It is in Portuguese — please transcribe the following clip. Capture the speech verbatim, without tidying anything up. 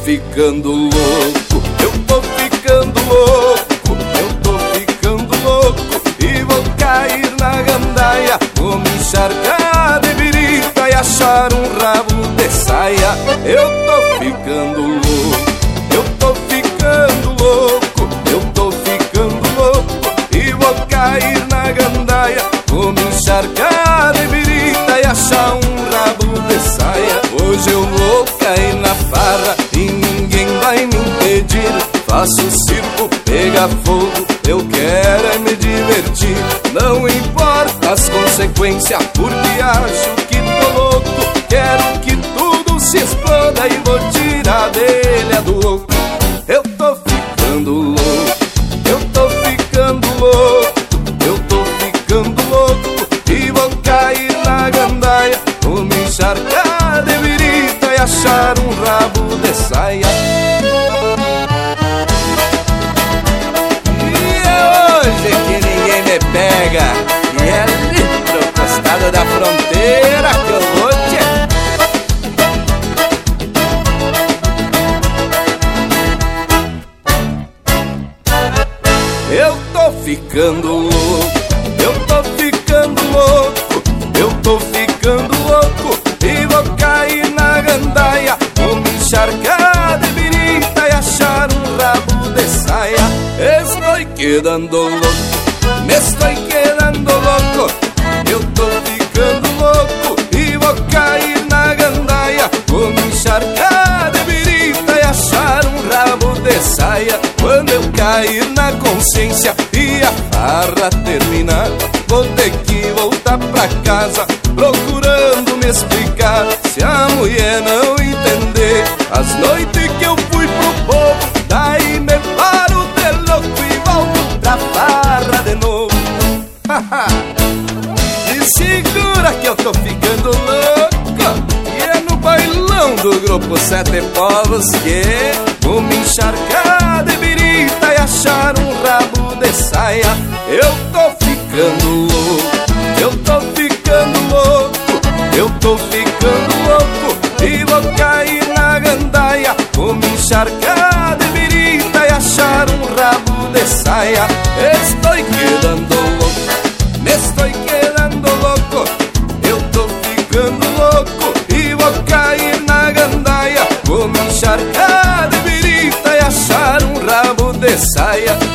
ficando louco, eu tô ficando louco, eu tô ficando louco e vou cair na gandaia, vou me encharcar de birita e achar um rabo de saia. Eu tô ficando louco, eu tô ficando louco, eu tô ficando louco e vou cair na gandaia, vou me encharcar de birita e achar um rabo de saia. Hoje eu vou cair na farra e ninguém vai me impedir. Faço o circo pegar fogo, eu quero é me divertir. Não importa as consequências, porque acho que tô louco. Quero que tudo se exploda e vou tirar dele a do louco. Eu tô ficando louco, eu tô ficando louco, eu tô ficando louco e vou cair na gandaia, vou me encharcar de birita e achar um rabo de saia. E é hoje que ninguém me pega, e é ali pro costado da fronteira que eu vou te... Eu tô ficando louco, eu tô ficando louco, eu tô ficando louco e vou cair na gandaia, vou me encharcar de birita e achar um rabo de saia. Estou quedando louco, me estou quedando louco, eu tô ficando louco e vou cair na gandaia, vou me encharcar de birita e achar um rabo de saia. Quando eu cair na consciência e a farra terminar, vou ter que voltar pra casa procurando me explicar. Se a mulher não entender as noites que eu fui pro povo, daí me paro de louco e volto pra farra de novo. E segura que eu tô ficando louco, e é no bailão do grupo Sete Povos que vou me encharcar de birita e achar um rabo de saia. Eu tô ficando louco, eu tô ficando louco, eu tô ficando louco e vou cair na gandaia, vou me encharcar de birita e achar um rabo de saia. Estou quedando louco, me estou quedando louco, eu tô ficando louco e vou cair na gandaia, vou me encharcar de birita e achar um rabo de saia.